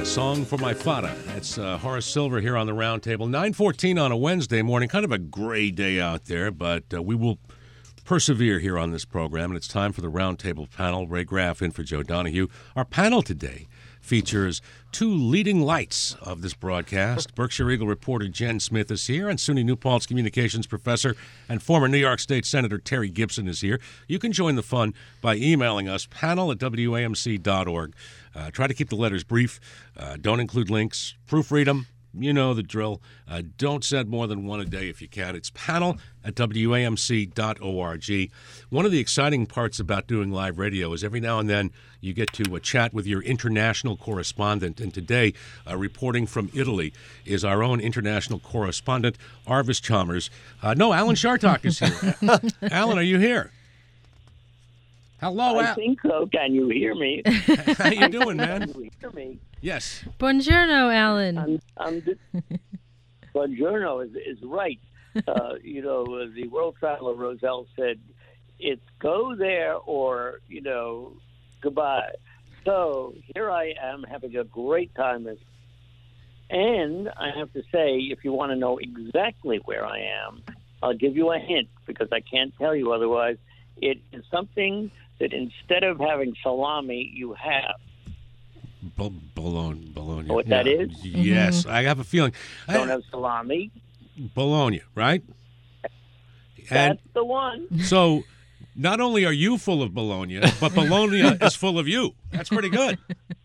Song for My Fada. That's Horace Silver here on the Roundtable. 9:14 on a Wednesday morning. Kind of a gray day out there, but we will persevere here on this program. And it's time for the Roundtable panel. Ray Graff in for Joe Donahue. Our panel today features two leading lights of this broadcast. Berkshire Eagle reporter Jen Smith is here, and SUNY New Paltz communications professor and former New York State Senator Terry Gibson is here. You can join the fun by emailing us, panel@wamc.org. Try to keep the letters brief. Don't include links. Proofread them. You know the drill. Don't send more than one a day if you can. It's panel@wamc.org. One of the exciting parts about doing live radio is every now and then you get to chat with your international correspondent. And today, reporting from Italy is our own international correspondent, Arvis Chalmers. No, Alan Chartock is here. Alan, are you here? Hello, I think so. Can you hear me? How you doing, man? Can you hear me? Yes. Buongiorno, Alan. Buongiorno is right. The world traveler Roselle said, it's go there or, goodbye. So here I am having a great time. And I have to say, if you want to know exactly where I am, I'll give you a hint because I can't tell you otherwise. It is something that instead of having salami, you have. Bologna. Know what that is? Yes, I have a feeling. Don't have salami. Bologna, right? That's the one. So not only are you full of Bologna, but Bologna is full of you. That's pretty good.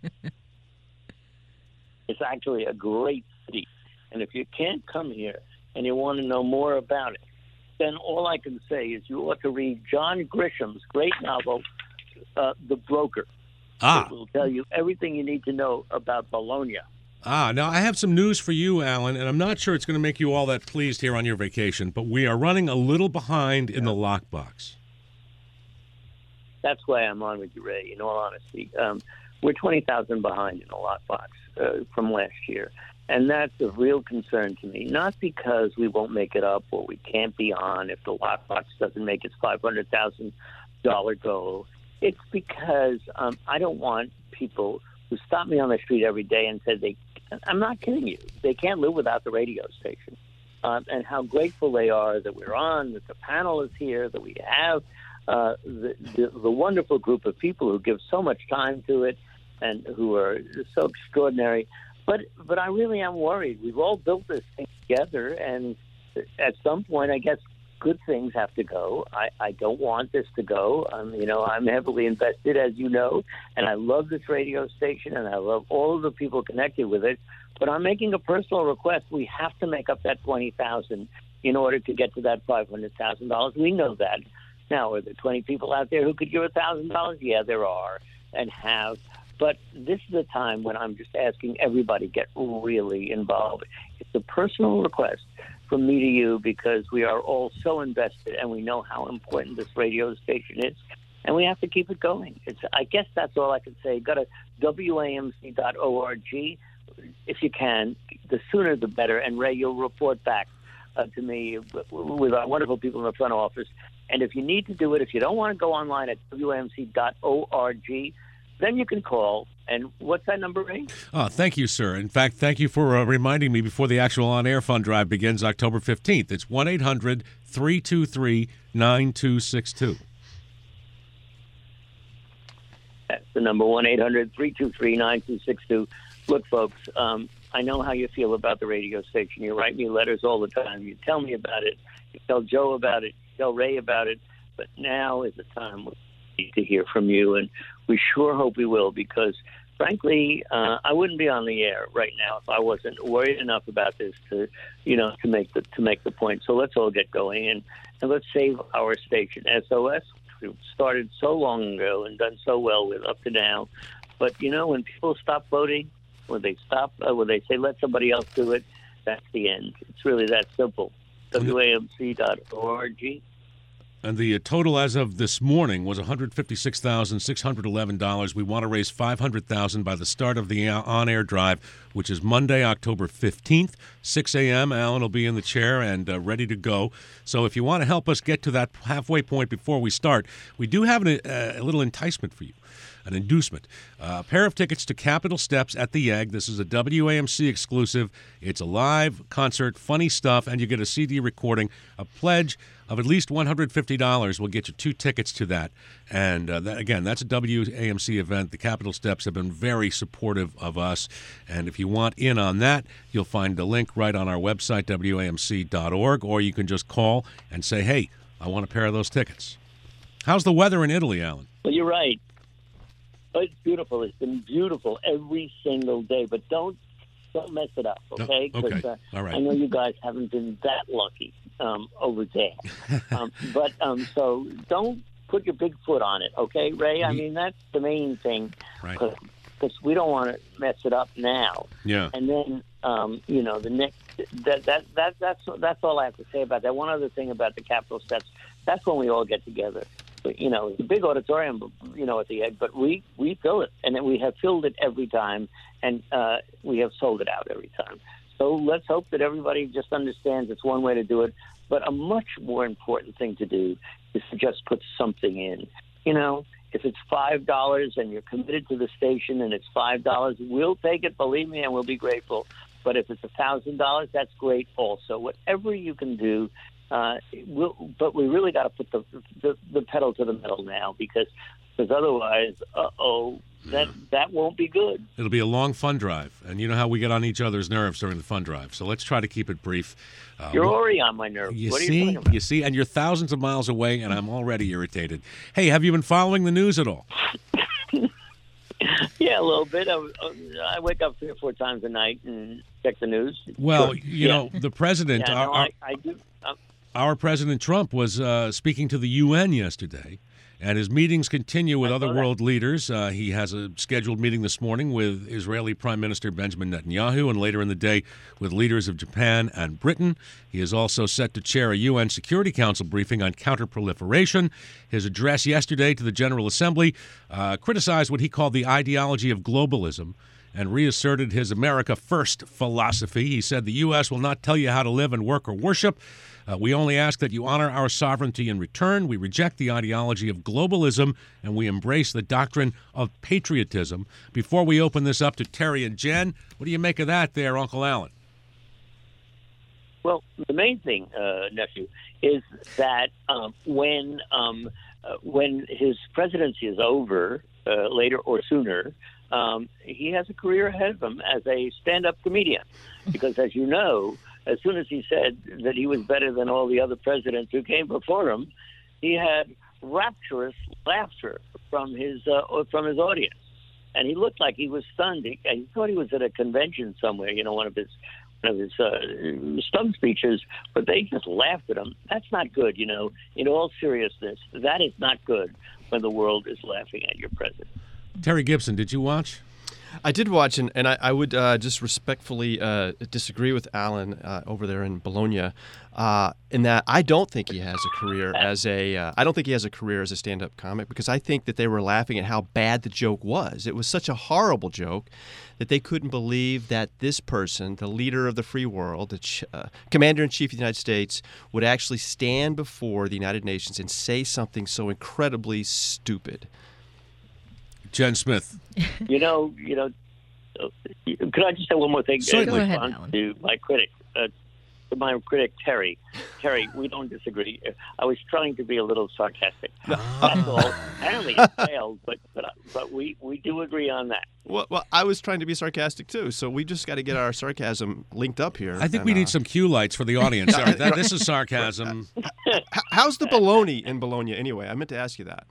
It's actually a great city. And if you can't come here and you want to know more about it, then all I can say is you ought to read John Grisham's great novel, The Broker. It will tell you everything you need to know about Bologna. Now I have some news for you, Alan, and I'm not sure it's going to make you all that pleased here on your vacation, but we are running a little behind in the lockbox. That's why I'm on with you, Ray, in all honesty. We're 20,000 behind in the lockbox from last year. And that's a real concern to me, not because we won't make it up or we can't be on if the lockbox doesn't make its $500,000 goal. It's because I don't want people who stop me on the street every day and say, I'm not kidding you, they can't live without the radio station. And how grateful they are that we're on, that the panel is here, that we have the wonderful group of people who give so much time to it and who are so extraordinary. But I really am worried. We've all built this thing together, and at some point, I guess good things have to go. I don't want this to go. I'm heavily invested, as you know, and I love this radio station, and I love all of the people connected with it. But I'm making a personal request. We have to make up that $20,000 in order to get to that $500,000. We know that. Now, are there 20 people out there who could give $1,000? Yeah, there are, and have. But this is a time when I'm just asking everybody to get really involved. It's a personal request from me to you because we are all so invested and we know how important this radio station is, and we have to keep it going. I guess that's all I can say. Go to WAMC.org if you can. The sooner the better. And Ray, you'll report back to me with our wonderful people in the front office. And if you need to do it, if you don't want to go online at WAMC.org, then you can call. And what's that number, Ray? Thank you, sir. In fact, thank you for reminding me before the actual on-air fund drive begins October 15th. It's 1-800-323-9262. That's the number, 1-800-323-9262. Look, folks, I know how you feel about the radio station. You write me letters all the time. You tell me about it. You tell Joe about it. You tell Ray about it. But now is the time to hear from you, and we sure hope we will, because frankly, I wouldn't be on the air right now if I wasn't worried enough about this to make the point. So let's all get going and let's save our station. SOS, we started so long ago and done so well with up to now. But when people stop voting, when they say let somebody else do it, that's the end. It's really that simple. WAMC.org. And the total as of this morning was $156,611. We want to raise $500,000 by the start of the on-air drive, which is Monday, October 15th, 6 a.m. Alan will be in the chair and ready to go. So if you want to help us get to that halfway point before we start, we do have a little enticement for you. an inducement. A pair of tickets to Capitol Steps at the Egg. This is a WAMC exclusive. It's a live concert, funny stuff, and you get a CD recording. A pledge of at least $150 will get you 2 tickets to that. And that's a WAMC event. The Capitol Steps have been very supportive of us. And if you want in on that, you'll find the link right on our website, WAMC.org, or you can just call and say, hey, I want a pair of those tickets. How's the weather in Italy, Alan? Well, you're right. Oh, it's beautiful. It's been beautiful every single day. But don't mess it up, okay? Okay. All right. I know you guys haven't been that lucky over there. So don't put your big foot on it, okay, Ray? I mean, that's the main thing. Right. Because we don't want to mess it up now. Yeah. And then, the next that's all I have to say about that. One other thing about the Capitol Steps, that's when we all get together. But, it's a big auditorium, at the Egg, but we fill it, and then we have filled it every time, and we have sold it out every time. So let's hope that everybody just understands it's one way to do it. But a much more important thing to do is to just put something in. If it's $5 and you're committed to the station and it's $5, we'll take it, believe me, and we'll be grateful. But if it's $1,000, that's great also. Whatever you can do, but we really got to put the pedal to the metal now because otherwise, that won't be good. It'll be a long fund drive, and you know how we get on each other's nerves during the fund drive. So let's try to keep it brief. You're already on my nerves. What are you talking about? You see, and you're thousands of miles away, and I'm already irritated. Hey, have you been following the news at all? Yeah, a little bit. I wake up 3 or 4 times a night and check the news. Well, sure. The president, I do. Our President Trump was speaking to the UN yesterday, and his meetings continue with other world leaders. He has a scheduled meeting this morning with Israeli Prime Minister Benjamin Netanyahu, and later in the day with leaders of Japan and Britain. He is also set to chair a UN Security Council briefing on counterproliferation. His address yesterday to the General Assembly criticized what he called the ideology of globalism and reasserted his America First philosophy. He said the U.S. will not tell you how to live and work or worship. We only ask that you honor our sovereignty in return. We reject the ideology of globalism, and we embrace the doctrine of patriotism. Before we open this up to Terry and Jen, what do you make of that there, Uncle Alan? Well, the main thing, nephew, is that when his presidency is over, later or sooner, he has a career ahead of him as a stand-up comedian. Because, as you know, as soon as he said that he was better than all the other presidents who came before him, he had rapturous laughter from his audience, and he looked like he was stunned. He thought he was at a convention somewhere, one of his stump speeches, but they just laughed at him. That's not good, In all seriousness, that is not good when the world is laughing at your president. Terry Gibson, did you watch? I did watch, and I would just respectfully disagree with Alan over there in Bologna, in that I don't think he has a career as a stand-up comic, because I think that they were laughing at how bad the joke was. It was such a horrible joke that they couldn't believe that this person, the leader of the free world, the commander-in-chief of the United States, would actually stand before the United Nations and say something so incredibly stupid. Jen Smith. Could I just say one more thing in response to my critic, Terry? Terry, we don't disagree. I was trying to be a little sarcastic. That's all. Apparently it failed, but we do agree on that. Well, I was trying to be sarcastic too, so we just got to get our sarcasm linked up here. I think we need some cue lights for the audience. All right, this is sarcasm. How's the bologna in Bologna anyway? I meant to ask you that.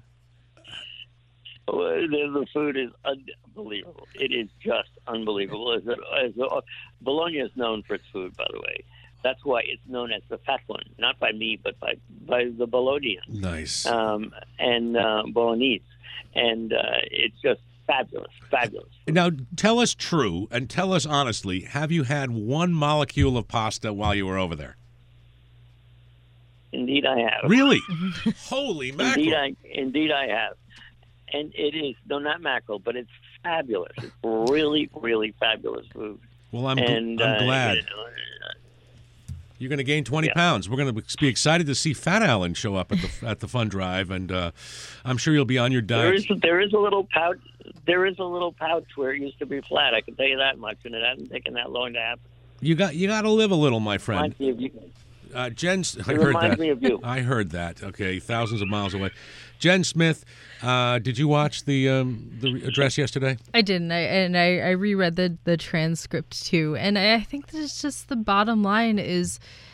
The food is unbelievable. It is just unbelievable. Bologna is known for its food, by the way. That's why it's known as the fat one, not by me, but by the Bolognians. Nice. And Bolognese. And it's just fabulous. Now, tell us true and tell us honestly, have you had one molecule of pasta while you were over there? Indeed, I have. Really? Holy mackerel. Indeed, I have. And it is, no, not mackerel, but it's fabulous. It's really, really fabulous food. Well, I'm glad. You're going to gain 20 pounds. We're going to be excited to see Fat Alan show up at the fun drive, and I'm sure you'll be on your diet. There is a little pouch. There is a little pouch where it used to be flat. I can tell you that much, and it hasn't taken that long to happen. You got to live a little, my friend. Reminds me of you. Jen, I heard reminds that. me of you. I heard that. Okay, thousands of miles away. Jen Smith, did you watch the address yesterday? I didn't. I reread the transcript too, and I think that it's just the bottom line is,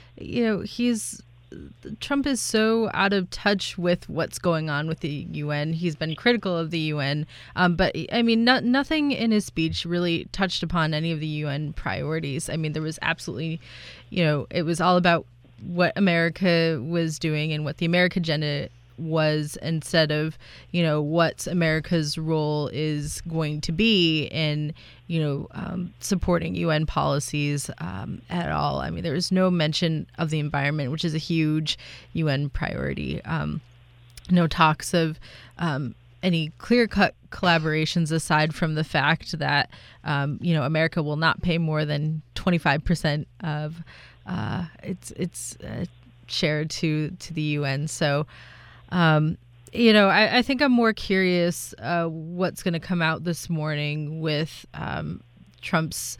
Trump is so out of touch with what's going on with the UN. He's been critical of the UN, but I mean, nothing in his speech really touched upon any of the UN priorities. I mean, there was absolutely, it was all about what America was doing and what the America agenda was, instead of what America's role is going to be in supporting UN policies at all. I mean, there was no mention of the environment, which is a huge UN priority. No talks of any clear-cut collaborations, aside from the fact that America will not pay more than 25% of its share to the UN. So I think I'm more curious what's going to come out this morning with Trump's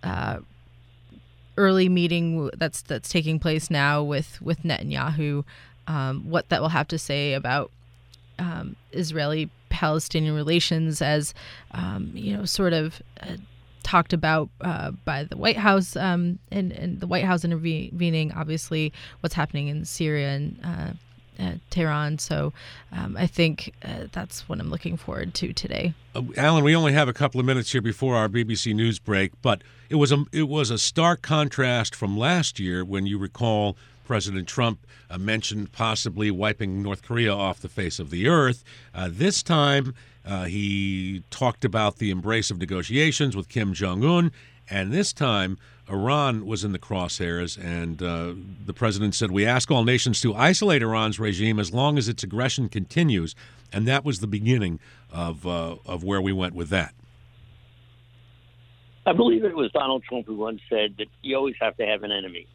early meeting that's taking place now with Netanyahu, what that will have to say about Israeli-Palestinian relations, as sort of talked about by the White House, and the White House intervening, obviously, what's happening in Syria and Tehran. So I think that's what I'm looking forward to today. Alan, we only have a couple of minutes here before our BBC News break, but it was a stark contrast from last year when, you recall, President Trump mentioned possibly wiping North Korea off the face of the earth. This time, he talked about the embrace of negotiations with Kim Jong-un, and this time Iran was in the crosshairs, and the president said, "We ask all nations to isolate Iran's regime as long as its aggression continues," and that was the beginning of where we went with that. I believe it was Donald Trump who once said that you always have to have an enemy.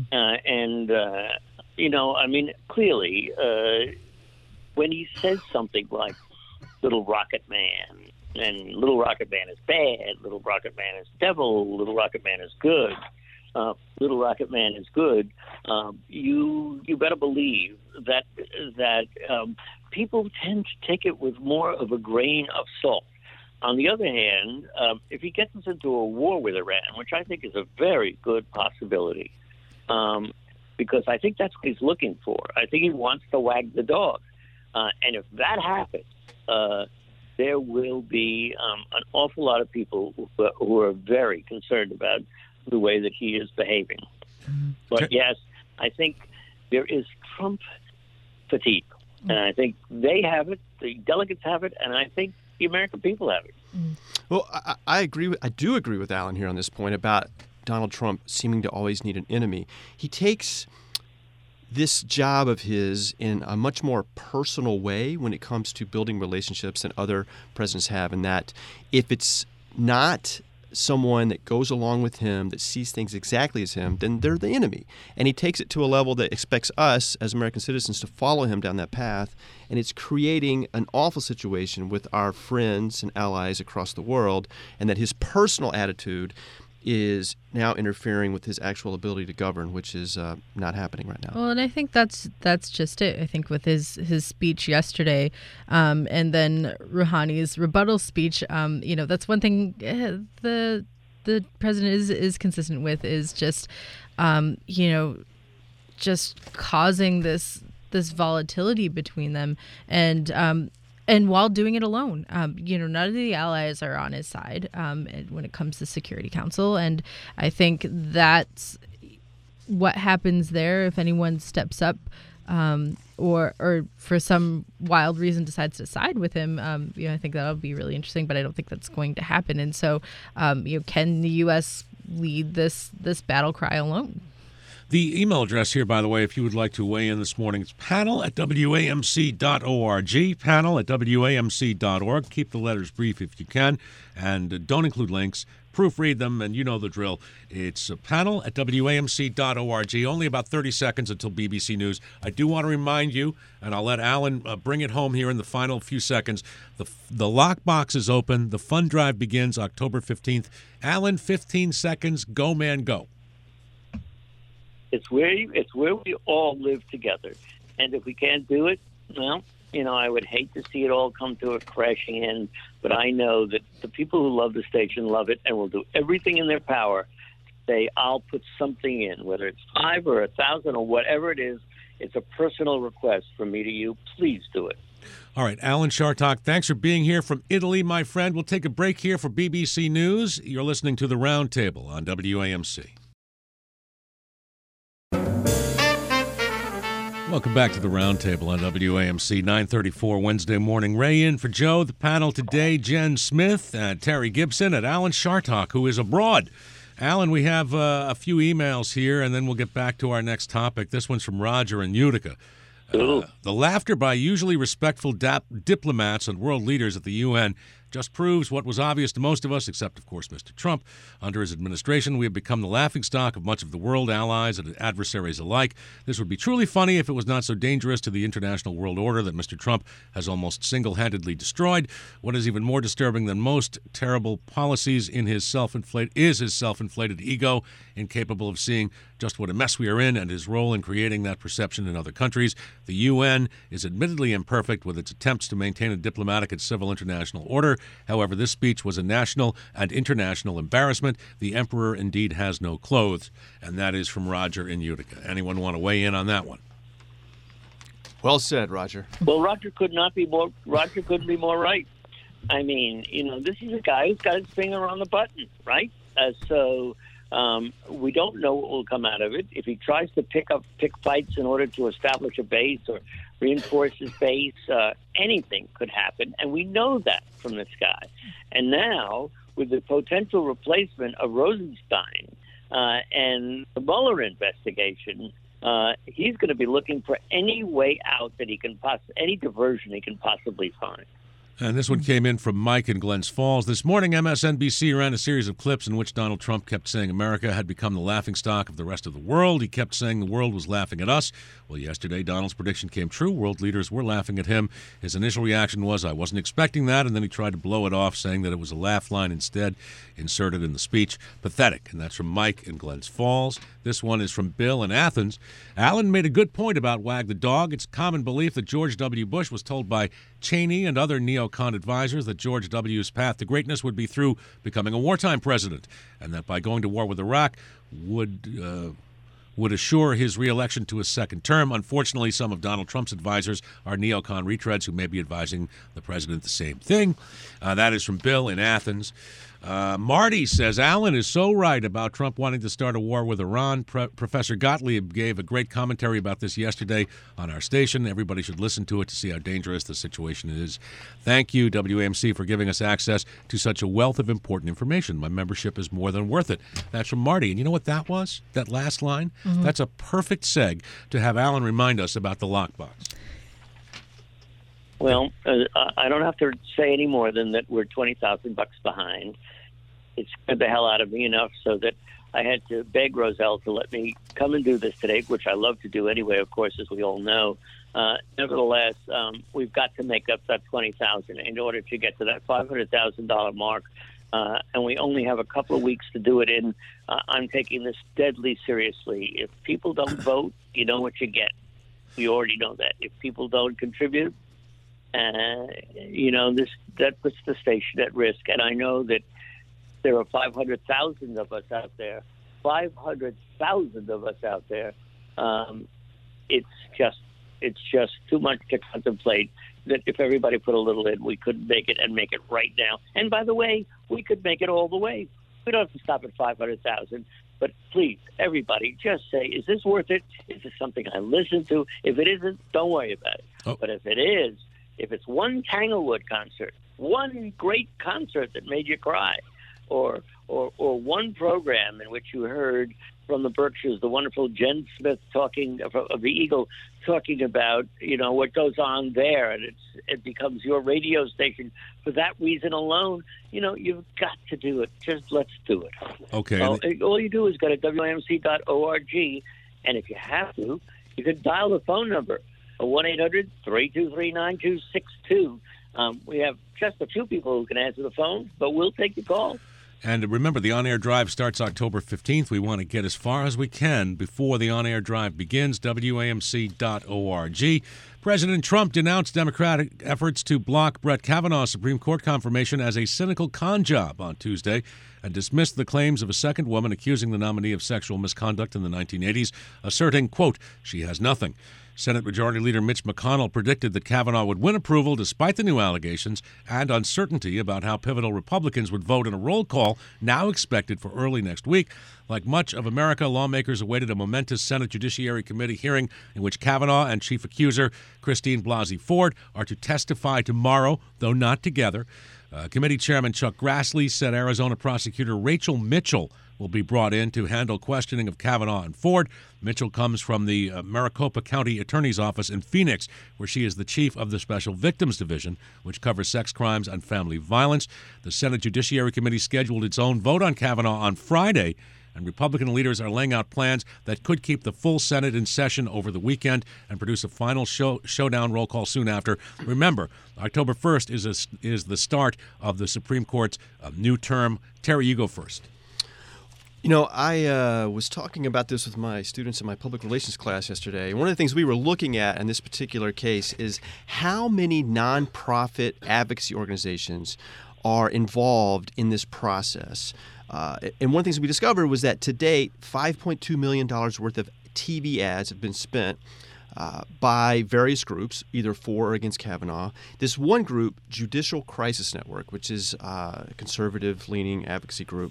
Clearly, when he says something like Little Rocket Man, and Little Rocket Man is bad, Little Rocket Man is devil, Little Rocket Man is good, Little Rocket Man is good, you better believe that people tend to take it with more of a grain of salt. On the other hand, if he gets us into a war with Iran, which I think is a very good possibility, because I think that's what he's looking for. I think he wants to wag the dog. And if that happens, there will be an awful lot of people who are very concerned about the way that he is behaving. But yes, I think there is Trump fatigue. And I think they have it, the delegates have it, and I think the American people have it. Well, I do agree with Alan here on this point about Donald Trump seeming to always need an enemy. He takes this job of his in a much more personal way when it comes to building relationships than other presidents have, and that if it's not someone that goes along with him, that sees things exactly as him, then they're the enemy. And he takes it to a level that expects us as American citizens to follow him down that path, and it's creating an awful situation with our friends and allies across the world, and that his personal attitude is now interfering with his actual ability to govern, which is not happening right now. Well, and I think that's just it. I think with his speech yesterday, and then Rouhani's rebuttal speech, that's one thing the president is consistent with, is just just causing this volatility between them, and while doing it alone. None of the allies are on his side when it comes to Security Council. And I think that's what happens there if anyone steps up or for some wild reason decides to side with him. I think that'll be really interesting, but I don't think that's going to happen. And so, can the U.S. lead this battle cry alone? The email address here, by the way, if you would like to weigh in this morning, it's panel@wamc.org, panel@wamc.org. Keep the letters brief if you can, and don't include links. Proofread them, and you know the drill. It's panel@wamc.org. Only about 30 seconds until BBC News. I do want to remind you, and I'll let Alan bring it home here in the final few seconds, the lockbox is open. The fund drive begins October 15th. Alan, 15 seconds. Go, man, go. It's where we all live together. And if we can't do it, well, I would hate to see it all come to a crashing end, but I know that the people who love the station love it and will do everything in their power to say, I'll put something in, whether it's 5 or 1,000 or whatever it is. It's a personal request from me to you. Please do it. All right, Alan Chartock, thanks for being here from Italy, my friend. We'll take a break here for BBC News. You're listening to The Roundtable on WAMC. Welcome back to the Roundtable on WAMC, 9:34 Wednesday morning. Ray in for Joe. The panel today, Jen Smith, Terry Gibson, and Alan Chartock, who is abroad. Alan, we have a few emails here, and then we'll get back to our next topic. This one's from Roger in Utica. The laughter by usually respectful diplomats and world leaders at the UN just proves what was obvious to most of us, except, of course, Mr. Trump. Under his administration, we have become the laughingstock of much of the world, allies and adversaries alike. This would be truly funny if it was not so dangerous to the international world order that Mr. Trump has almost single-handedly destroyed. What is even more disturbing than most terrible policies is his self-inflated ego, incapable of seeing just what a mess we are in, and his role in creating that perception in other countries. The UN is admittedly imperfect with its attempts to maintain a diplomatic and civil international order. However, this speech was a national and international embarrassment. The emperor indeed has no clothes. And that is from Roger in Utica. Anyone want to weigh in on that one? Well said, Roger. Well, Roger couldn't be more right. I mean, this is a guy who's got his finger on the button, right? So we don't know what will come out of it. If he tries to pick fights in order to establish a base or reinforce his base, anything could happen, and we know that from this guy. And now, with the potential replacement of Rosenstein and the Mueller investigation, he's going to be looking for any way out that he can any diversion he can possibly find. And this one came in from Mike in Glens Falls. This morning, MSNBC ran a series of clips in which Donald Trump kept saying America had become the laughingstock of the rest of the world. He kept saying the world was laughing at us. Well, yesterday, Donald's prediction came true. World leaders were laughing at him. His initial reaction was, I wasn't expecting that, and then he tried to blow it off, saying that it was a laugh line instead, inserted in the speech. Pathetic. And that's from Mike in Glens Falls. This one is from Bill in Athens. Alan made a good point about Wag the Dog. It's common belief that George W. Bush was told by Cheney and other neocon advisors that George W.'s path to greatness would be through becoming a wartime president, and that by going to war with Iraq would assure his reelection to his second term. Unfortunately, some of Donald Trump's advisors are neocon retreads who may be advising the president the same thing. That is from Bill in Athens. Marty says, Alan is so right about Trump wanting to start a war with Iran. Professor Gottlieb gave a great commentary about this yesterday on our station. Everybody should listen to it to see how dangerous the situation is. Thank you, WAMC, for giving us access to such a wealth of important information. My membership is more than worth it. That's from Marty. And you know what that was? That last line? Mm-hmm. That's a perfect seg to have Alan remind us about the lockbox. Well, I don't have to say any more than that we're $20,000 behind. It scared the hell out of me enough so that I had to beg Roselle to let me come and do this today, which I love to do anyway, of course, as we all know. Nevertheless, we've got to make up that $20,000 in order to get to that $500,000 mark. And we only have a couple of weeks to do it in. I'm taking this deadly seriously. If people don't vote, you know what you get. You already know that. If people don't contribute, that puts the station at risk. And I know that there are 500,000 of us out there. 500,000 of us out there. It's just too much to contemplate that if everybody put a little in, we could make it and make it right now. And by the way, we could make it all the way. We don't have to stop at 500,000. But please, everybody, just say, is this worth it? Is this something I listen to? If it isn't, don't worry about it. Oh. But if it is, if it's one Tanglewood concert, one great concert that made you cry, or one program in which you heard from the Berkshires, the wonderful Jen Smith talking of the Eagle, talking about what goes on there, and it becomes your radio station for that reason alone. You've got to do it. Just let's do it. Okay. All you do is go to WAMC.org, and if you have to, you can dial the phone number 1-800-323-9262. We have just a few people who can answer the phone, but we'll take your call. And remember, the on-air drive starts October 15th. We want to get as far as we can before the on-air drive begins, WAMC.org. President Trump denounced Democratic efforts to block Brett Kavanaugh's Supreme Court confirmation as a cynical con job on Tuesday and dismissed the claims of a second woman accusing the nominee of sexual misconduct in the 1980s, asserting, quote, she has nothing. Senate Majority Leader Mitch McConnell predicted that Kavanaugh would win approval despite the new allegations and uncertainty about how pivotal Republicans would vote in a roll call now expected for early next week. Like much of America, lawmakers awaited a momentous Senate Judiciary Committee hearing in which Kavanaugh and Chief Accuser Christine Blasey Ford are to testify tomorrow, though not together. Committee Chairman Chuck Grassley said Arizona prosecutor Rachel Mitchell will be brought in to handle questioning of Kavanaugh and Ford. Mitchell comes from the Maricopa County Attorney's Office in Phoenix, where she is the chief of the Special Victims Division, which covers sex crimes and family violence. The Senate Judiciary Committee scheduled its own vote on Kavanaugh on Friday, and Republican leaders are laying out plans that could keep the full Senate in session over the weekend and produce a final showdown roll call soon after. Remember, October 1st is the start of the Supreme Court's new term. Terry, you go first. I was talking about this with my students in my public relations class yesterday. One of the things we were looking at in this particular case is how many nonprofit advocacy organizations are involved in this process. And one of the things we discovered was that to date, $5.2 million worth of TV ads have been spent by various groups, either for or against Kavanaugh. This one group, Judicial Crisis Network, which is a conservative-leaning advocacy group,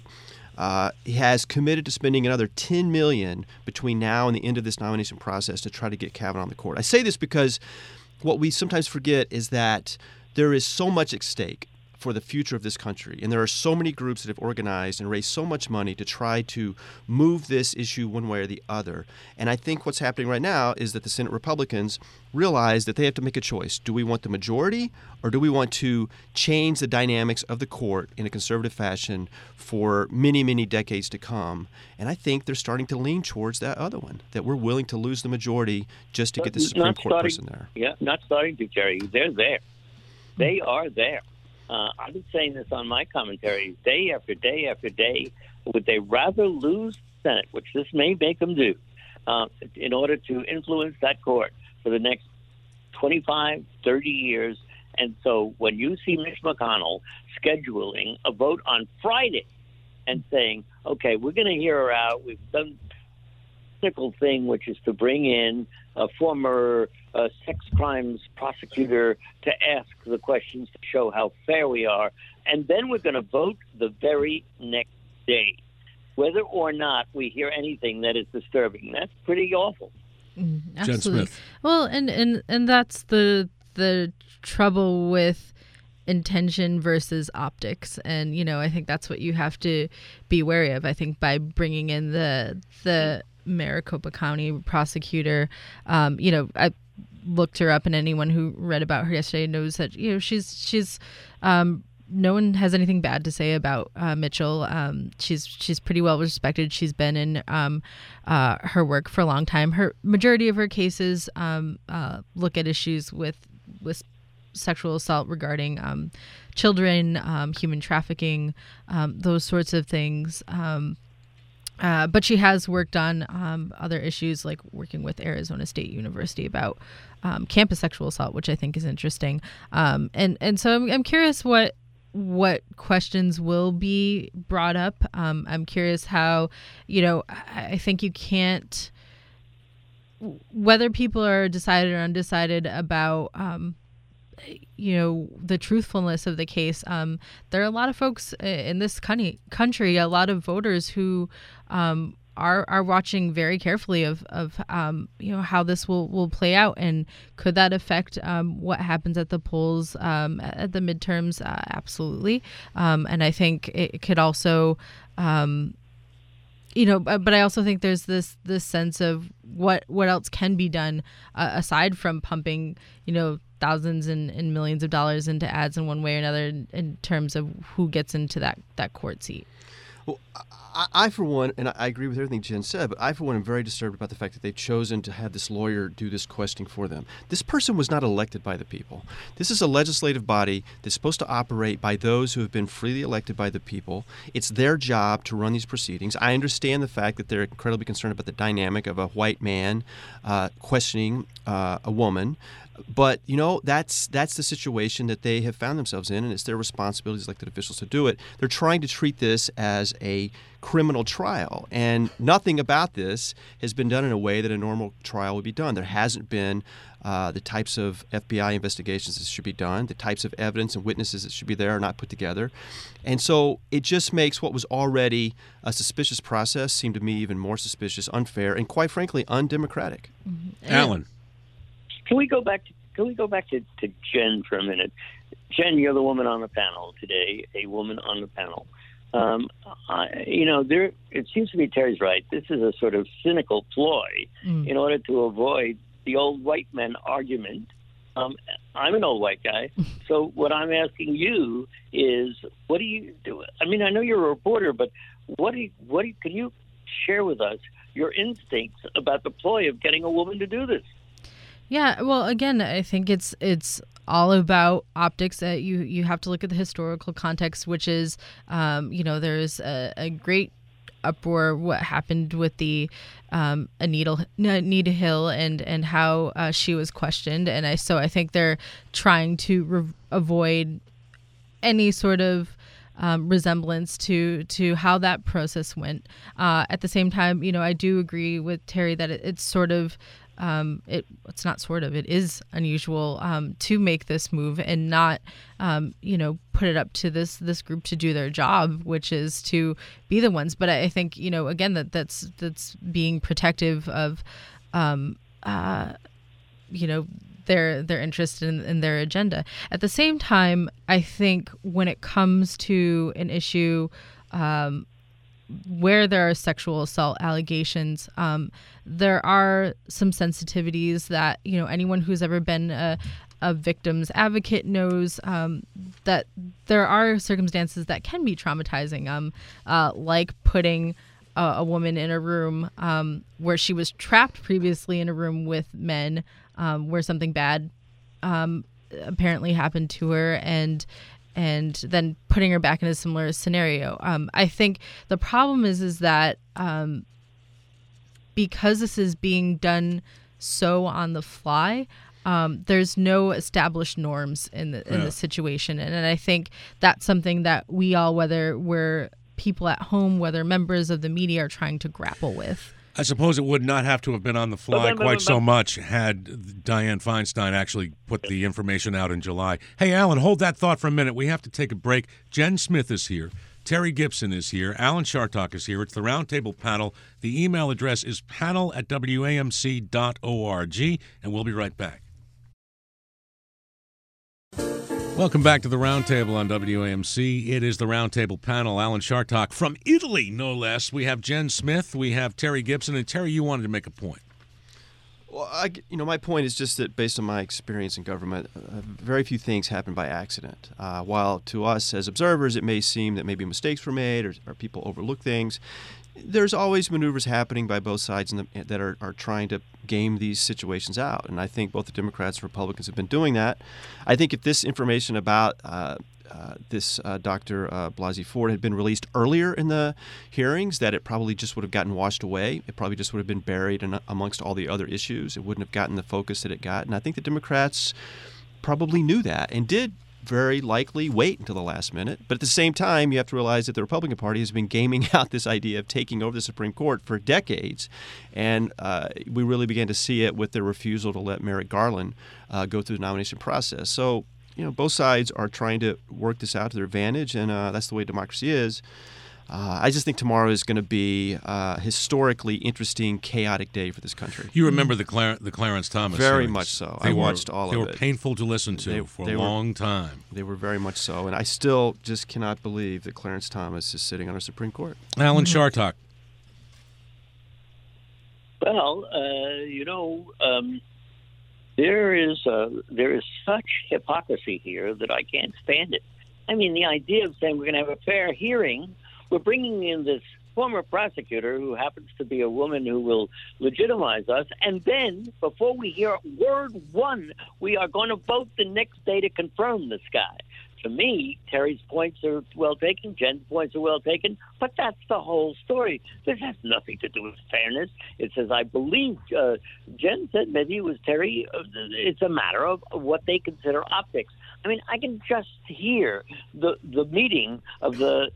has committed to spending another $10 million between now and the end of this nomination process to try to get Kavanaugh on the court. I say this because what we sometimes forget is that there is so much at stake for the future of this country, and there are so many groups that have organized and raised so much money to try to move this issue one way or the other. And I think what's happening right now is that the Senate Republicans realize that they have to make a choice. Do we want the majority, or do we want to change the dynamics of the court in a conservative fashion for many, many decades to come? And I think they're starting to lean towards that other one, that we're willing to lose the majority just to get the Supreme Court person there. Yeah, not starting to, Jerry. They're there. They are there. I've been saying this on my commentaries day after day after day. Would they rather lose the Senate, which this may make them do, in order to influence that court for the next 25, 30 years? And so when you see Mitch McConnell scheduling a vote on Friday and saying, okay, we're going to hear her out. We've done the cynical thing, which is to bring in a former sex crimes prosecutor to ask the questions to show how fair we are. And then we're going to vote the very next day, whether or not we hear anything that is disturbing. That's pretty awful. Absolutely. Jen Smith. Well, and that's the trouble with intention versus optics. And, I think that's what you have to be wary of. I think by bringing in the Maricopa County prosecutor, I looked her up, and anyone who read about her yesterday knows that she's no one has anything bad to say about Mitchell. She's pretty well respected. She's been in her work for a long time. Her majority of her cases look at issues with sexual assault regarding children, human trafficking, those sorts of things. But she has worked on other issues, like working with Arizona State University about campus sexual assault, which I think is interesting. And so I'm curious what questions will be brought up. I'm curious how, I think you can't, whether people are decided or undecided about the truthfulness of the case. There are a lot of folks in this country, a lot of voters who are watching very carefully of how this will play out, and could that affect what happens at the polls at the midterms? Absolutely. And I think it could also but I also think there's this sense of what else can be done aside from pumping, thousands and millions of dollars into ads in one way or another in terms of who gets into that court seat. Well, I for one, and I agree with everything Jen said, but I for one am very disturbed about the fact that they've chosen to have this lawyer do this questioning for them. This person was not elected by the people. This is a legislative body that's supposed to operate by those who have been freely elected by the people. It's their job to run these proceedings. I understand the fact that they're incredibly concerned about the dynamic of a white man questioning a woman. But, that's the situation that they have found themselves in, and it's their responsibility as elected officials to do it. They're trying to treat this as a criminal trial, and nothing about this has been done in a way that a normal trial would be done. There hasn't been the types of FBI investigations that should be done, the types of evidence and witnesses that should be there are not put together. And so it just makes what was already a suspicious process seem to me even more suspicious, unfair, and quite frankly, undemocratic. Mm-hmm. Alan. Can we go back to Jen for a minute? Jen, you're the woman on the panel today, a woman on the panel. It seems to me Terry's right. This is a sort of cynical ploy in order to avoid the old white men argument. I'm an old white guy, so what I'm asking you is, what do you do? I mean, I know you're a reporter, but can you share with us your instincts about the ploy of getting a woman to do this? Yeah, well, again, I think it's all about optics. You have to look at the historical context, which is, there's a great uproar what happened with the Anita Hill and how she was questioned, and I think they're trying to avoid any sort of resemblance to how that process went. At the same time, I do agree with Terry that it's sort of. It is unusual to make this move and not, put it up to this group to do their job, which is to be the ones. But I think, again, that's being protective of, their interest in their agenda. At the same time, I think when it comes to an issue, where there are sexual assault allegations, there are some sensitivities that, anyone who's ever been a victim's advocate knows that there are circumstances that can be traumatizing, like putting a woman in a room where she was trapped previously in a room with men, where something bad apparently happened to her, and then putting her back in a similar scenario. I think the problem is that because this is being done so on the fly, there's no established norms in the situation, and I think that's something that we all, whether we're people at home, whether members of the media, are trying to grapple with. I suppose it would not have to have been on the fly quite so much had Dianne Feinstein actually put the information out in July. Hey, Alan, hold that thought for a minute. We have to take a break. Jen Smith is here. Terry Gibson is here. Alan Chartock is here. It's the Roundtable Panel. The email address is panel@wamc.org, and we'll be right back. Welcome back to the Roundtable on WAMC. It is the Roundtable Panel. Alan Chartock from Italy, no less. We have Jen Smith. We have Terry Gibson. And Terry, you wanted to make a point. Well, my point is just that based on my experience in government, very few things happen by accident. While to us as observers, it may seem that maybe mistakes were made or people overlook things, there's always maneuvers happening by both sides that are trying to game these situations out. And I think both the Democrats and Republicans have been doing that. I think if this information about this Dr. Blasey Ford had been released earlier in the hearings, that it probably just would have gotten washed away. It probably just would have been buried amongst all the other issues. It wouldn't have gotten the focus that it got. And I think the Democrats probably knew that and did very likely wait until the last minute. But at the same time, you have to realize that the Republican Party has been gaming out this idea of taking over the Supreme Court for decades. And we really began to see it with their refusal to let Merrick Garland go through the nomination process. So, both sides are trying to work this out to their advantage, and that's the way democracy is. I just think tomorrow is going to be a historically interesting, chaotic day for this country. You remember the Clarence Thomas Very hearings. much so. I watched all of it. They were painful to listen to for a long time. They were very much so, and I still just cannot believe that Clarence Thomas is sitting on our Supreme Court. Alan Chartock. Well, there is such hypocrisy here that I can't stand it. I mean, the idea of saying we're going to have a fair hearing, we're bringing in this former prosecutor who happens to be a woman who will legitimize us, and then before we hear word one, we are going to vote the next day to confirm this guy. To me, Terry's points are well taken, Jen's points are well taken, but that's the whole story. This has nothing to do with fairness. It says, I believe Jen said, maybe it was Terry, it's a matter of what they consider optics. I mean, I can just hear the meeting of the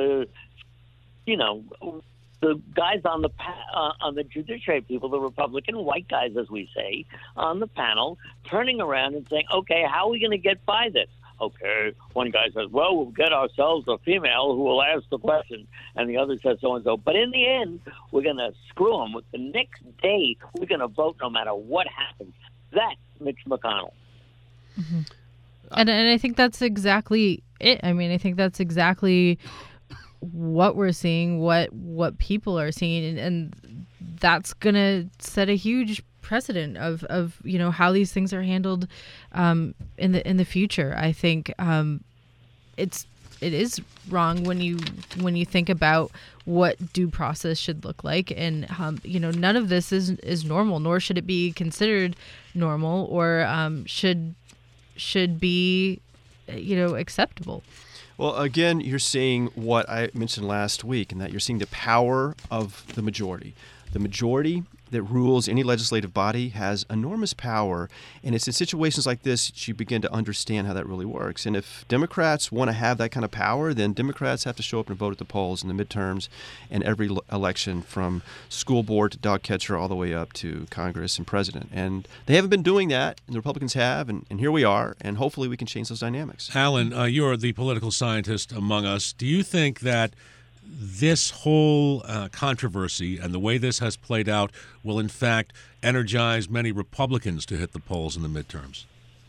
guys on the judiciary people, the Republican white guys, as we say, on the panel, turning around and saying, okay, how are we going to get by this? Okay, one guy says, well, we'll get ourselves a female who will ask the question, and the other says so-and-so. But in the end, we're going to screw them. The next day, we're going to vote no matter what happens. That's Mitch McConnell. Mm-hmm. And I think that's exactly it. I mean, I think that's exactly what we're seeing, what people are seeing, and that's going to set a huge precedent of how these things are handled in the future. I think it is wrong when you think about what due process should look like, and none of this is normal, nor should it be considered normal, or should be acceptable. Well, again, you're seeing what I mentioned last week, in that you're seeing the power of the majority. The majority that rules any legislative body has enormous power, and it's in situations like this that you begin to understand how that really works. And if Democrats want to have that kind of power, then Democrats have to show up and vote at the polls in the midterms and every election, from school board to dog catcher all the way up to Congress and president. And they haven't been doing that, and the Republicans have, and here we are, and hopefully we can change those dynamics. Alan, you're the political scientist among us. Do you think that this whole controversy and the way this has played out will, in fact, energize many Republicans to hit the polls in the midterms?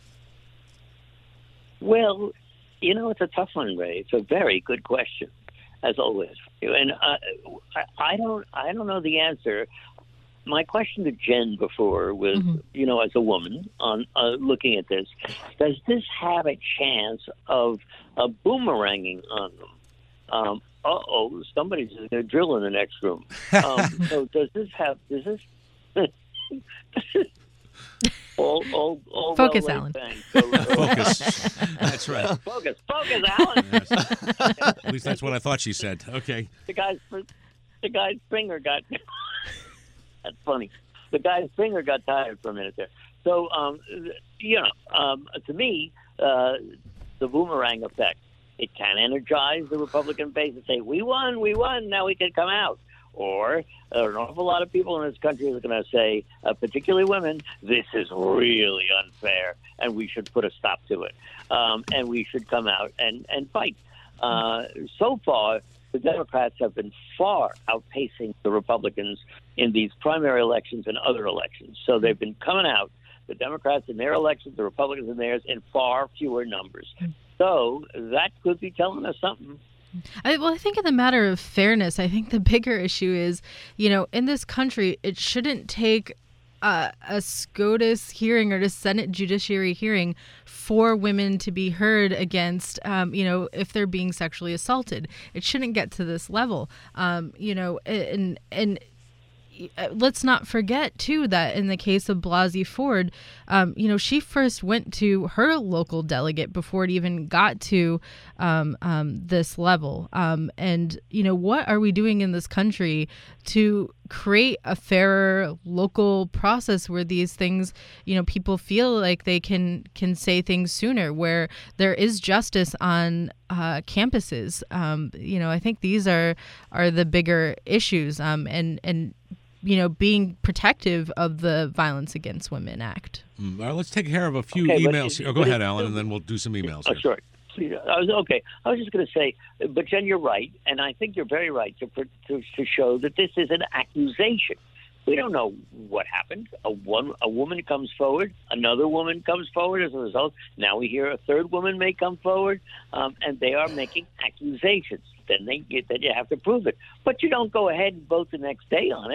Well, it's a tough one, Ray. It's a very good question, as always. And I don't know the answer. My question to Jen before was, as a woman on looking at this, does this have a chance of boomeranging on them? Somebody's going to drill in the next room. So does this all focus, well Alan. Focus. That's right. Focus, Alan. Yes. At least that's what I thought she said. Okay. The guy's finger got. That's funny. The guy's finger got tired for a minute there. So, to me, the boomerang effect. It can energize the Republican base and say, we won, now we can come out. Or an awful lot of people in this country are going to say, particularly women, this is really unfair, and we should put a stop to it. And we should come out and fight. So far, the Democrats have been far outpacing the Republicans in these primary elections and other elections. So they've been coming out, the Democrats in their elections, the Republicans in theirs, in far fewer numbers. So that could be telling us something. I think in the matter of fairness, I think the bigger issue is, in this country, it shouldn't take a SCOTUS hearing or a Senate Judiciary hearing for women to be heard against, if they're being sexually assaulted. It shouldn't get to this level, and let's not forget, too, that in the case of Blasey Ford, she first went to her local delegate before it even got to this level. And, what are we doing in this country to create a fairer local process where these things, people feel like they can say things sooner, where there is justice on campuses? I think these are the bigger issues, and being protective of the Violence Against Women Act. All right, let's take care of a few emails. Go ahead, Alan, and then we'll do some emails. Oh, sure. I was just going to say, but Jen, you're right, and I think you're very right to show that this is an accusation. We don't know what happened. A woman comes forward, another woman comes forward as a result. Now we hear a third woman may come forward, and they are making accusations. Then you have to prove it. But you don't go ahead and vote the next day on it.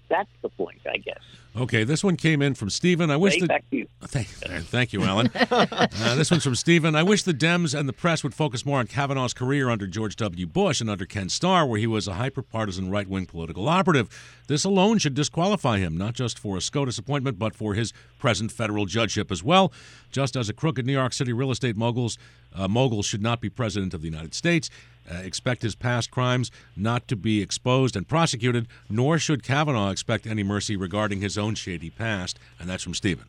That's the point, I guess. Okay, this one came in from Stephen. I wish Back to you. Thank you, Alan. This one's from Stephen. I wish the Dems and the press would focus more on Kavanaugh's career under George W. Bush and under Ken Starr, where he was a hyper-partisan right-wing political operative. This alone should disqualify him, not just for a SCOTUS appointment, but for his present federal judgeship as well. Just as a crooked New York City real estate mogul should not be president of the United States, expect his past crimes not to be exposed and prosecuted, nor should Kavanaugh expect any mercy regarding his own shady past. And that's from Stephen.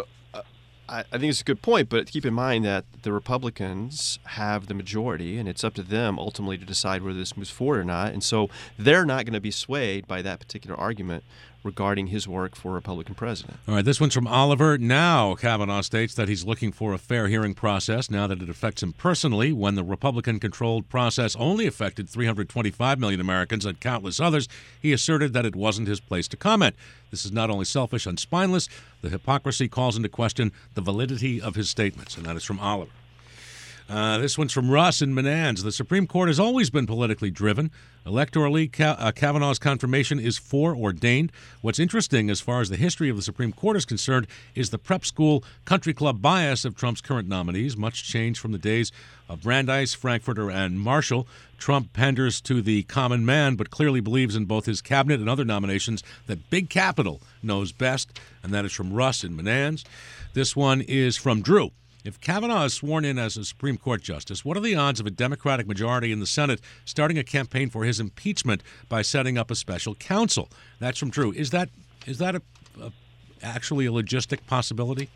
I think it's a good point, but keep in mind that the Republicans have the majority, and it's up to them ultimately to decide whether this moves forward or not. And so they're not going to be swayed by that particular argument regarding his work for Republican president. All right, this one's from Oliver. Now, Kavanaugh states that he's looking for a fair hearing process now that it affects him personally. When the Republican-controlled process only affected 325 million Americans and countless others, he asserted that it wasn't his place to comment. This is not only selfish and spineless, the hypocrisy calls into question the validity of his statements. And that is from Oliver. This one's from Russ in Menands. The Supreme Court has always been politically driven. Electorally, Kavanaugh's confirmation is foreordained. What's interesting as far as the history of the Supreme Court is concerned is the prep school country club bias of Trump's current nominees. Much changed from the days of Brandeis, Frankfurter, and Marshall. Trump panders to the common man, but clearly believes in both his cabinet and other nominations that Big Capital knows best, and that is from Russ in Menands. This one is from Drew. If Kavanaugh is sworn in as a Supreme Court justice, what are the odds of a Democratic majority in the Senate starting a campaign for his impeachment by setting up a special counsel? That's from Drew. Is that actually a logistic possibility?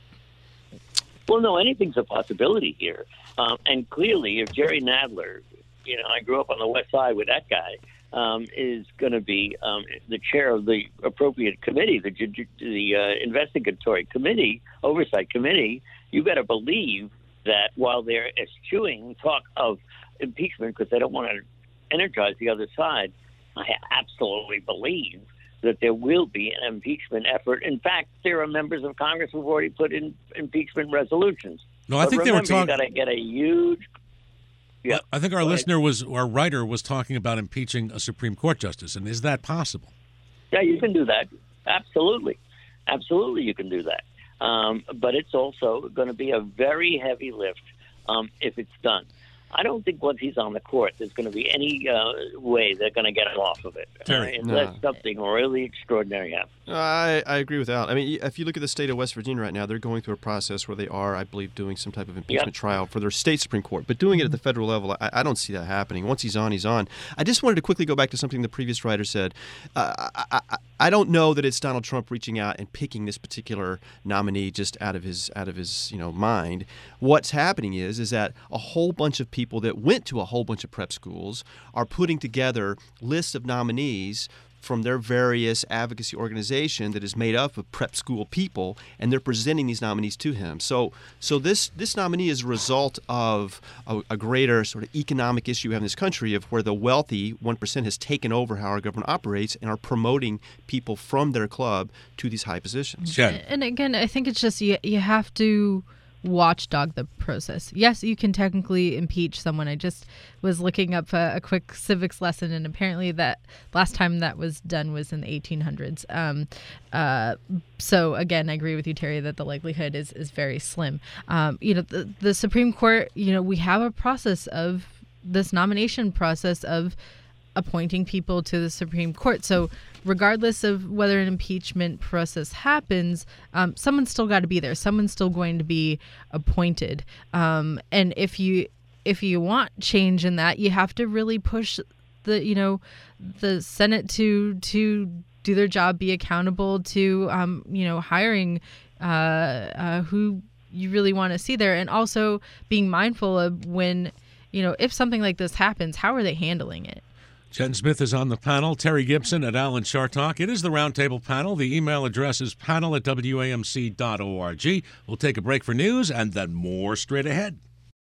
Well, no, anything's a possibility here. And clearly, if Jerry Nadler, I grew up on the West Side with that guy, is going to be the chair of the appropriate committee, the investigatory committee, oversight committee, you better believe that while they're eschewing talk of impeachment because they don't want to energize the other side, I absolutely believe that there will be an impeachment effort. In fact, there are members of Congress who've already put in impeachment resolutions. No, I think they were talking. You got to get a huge. Yeah, I think our writer was talking about impeaching a Supreme Court justice, and is that possible? Yeah, you can do that. Absolutely, you can do that. But it's also going to be a very heavy lift if it's done. I don't think once he's on the court, there's going to be any way they're going to get him off of it, unless something really extraordinary happens. I agree with Al. I mean, if you look at the state of West Virginia right now, they're going through a process where they are, I believe, doing some type of impeachment trial for their state Supreme Court. But doing it at the federal level, I don't see that happening. Once he's on, he's on. I just wanted to quickly go back to something the previous writer said. I don't know that it's Donald Trump reaching out and picking this particular nominee just out of his mind. What's happening is that a whole bunch of people that went to a whole bunch of prep schools are putting together lists of nominees from their various advocacy organization that is made up of prep school people, and they're presenting these nominees to him. So this nominee is a result of a greater sort of economic issue we have in this country of where the wealthy 1% has taken over how our government operates and are promoting people from their club to these high positions. Yeah. And again, I think it's just you have to watchdog the process. Yes, you can technically impeach someone. I just was looking up a quick civics lesson, and apparently that last time that was done was in the 1800s. So again, I agree with you, Terry, that the likelihood is very slim. The Supreme Court, we have a process of this nomination process of appointing people to the Supreme Court. So regardless of whether an impeachment process happens, someone's still got to be there. Someone's still going to be appointed. And if you want change in that, you have to really push the Senate to do their job, be accountable to hiring who you really want to see there, and also being mindful of when if something like this happens, how are they handling it? Jen Smith is on the panel, Terry Gibson and Alan Chartock. It is the Roundtable panel. The email address is panel@wamc.org. We'll take a break for news and then more straight ahead.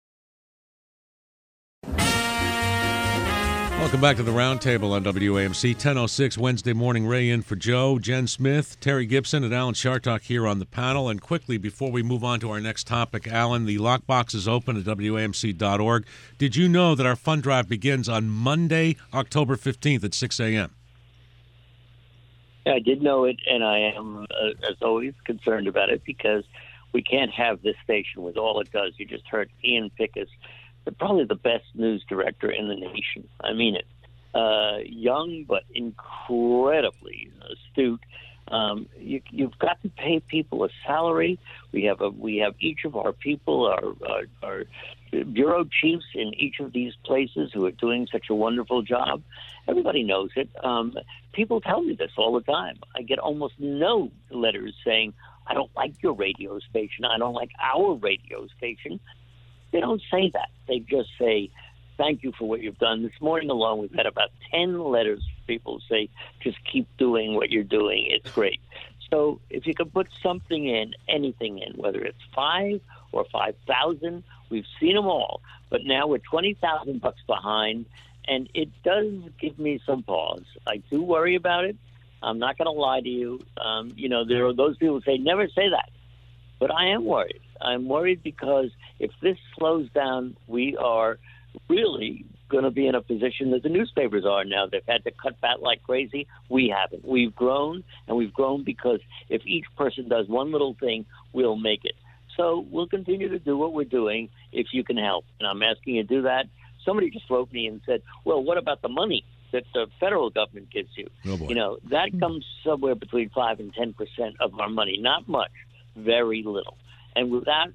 Welcome back to the Roundtable on WAMC. 10:06 Wednesday morning. Ray in for Joe, Jen Smith, Terry Gibson, and Alan Chartock here on the panel. And quickly, before we move on to our next topic, Alan, the lockbox is open at WAMC.org. Did you know that our fund drive begins on Monday, October 15th at 6 a.m.? I did know it, and I am, as always, concerned about it because we can't have this station with all it does. You just heard Ian Pickus, probably the best news director in the nation. I mean it. Young but incredibly astute. You've got to pay people a salary. We have each of our people, our bureau chiefs in each of these places who are doing such a wonderful job. Everybody knows it. People tell me this all the time. I get almost no letters saying, I don't like your radio station. I don't like our radio station. They don't say that. They just say, thank you for what you've done. This morning alone, we've had about 10 letters from people who say, just keep doing what you're doing. It's great. So if you could put something in, anything in, whether it's 5 or 5,000, we've seen them all. But now we're $20,000 behind, and it does give me some pause. I do worry about it. I'm not going to lie to you. There are those people who say, never say that. But I am worried. I'm worried because if this slows down, we are really going to be in a position that the newspapers are now. They've had to cut back like crazy. We haven't. We've grown, and we've grown because if each person does one little thing, we'll make it. So we'll continue to do what we're doing if you can help. And I'm asking you to do that. Somebody just wrote me and said, well, what about the money that the federal government gives you? Oh, boy. That comes somewhere between 5 and 10% of our money. Not much, very little. And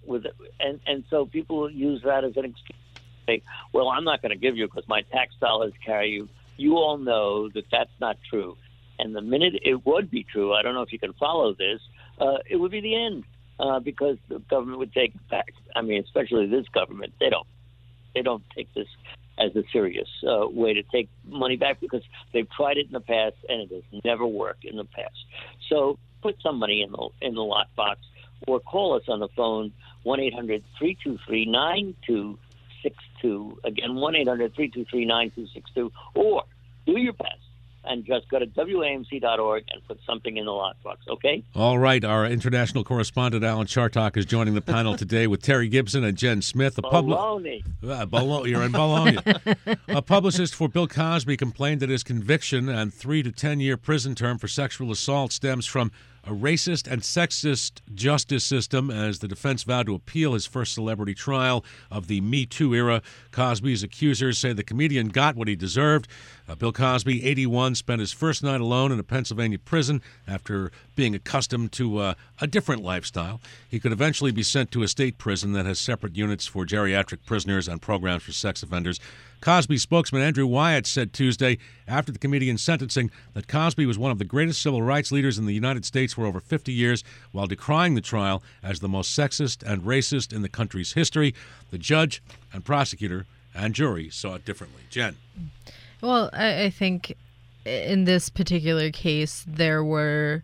so people use that as an excuse. Say, well, I'm not going to give you because my tax dollars carry you. You all know that that's not true. And the minute it would be true, I don't know if you can follow this, it would be the end because the government would take it back. I mean, especially this government, they don't take this as a serious way to take money back because they've tried it in the past and it has never worked in the past. So put some money in the lockbox or call us on the phone, 1-800-323-9262. Again, 1-800-323-9262. Or do your best and just go to WAMC.org and put something in the lockbox, okay? All right. Our international correspondent, Alan Chartock, is joining the panel today with Terry Gibson and Jen Smith. Baloney. You're in Bologna. A publicist for Bill Cosby complained that his conviction and 3 to 10-year prison term for sexual assault stems from a racist and sexist justice system as the defense vowed to appeal his first celebrity trial of the Me Too era. Cosby's accusers say the comedian got what he deserved. Bill Cosby, 81, spent his first night alone in a Pennsylvania prison after being accustomed to a different lifestyle. He could eventually be sent to a state prison that has separate units for geriatric prisoners and programs for sex offenders. Cosby spokesman Andrew Wyatt said Tuesday, after the comedian's sentencing, that Cosby was one of the greatest civil rights leaders in the United States for over 50 years, while decrying the trial as the most sexist and racist in the country's history. The judge and prosecutor and jury saw it differently. Jen. Well, I think in this particular case, there was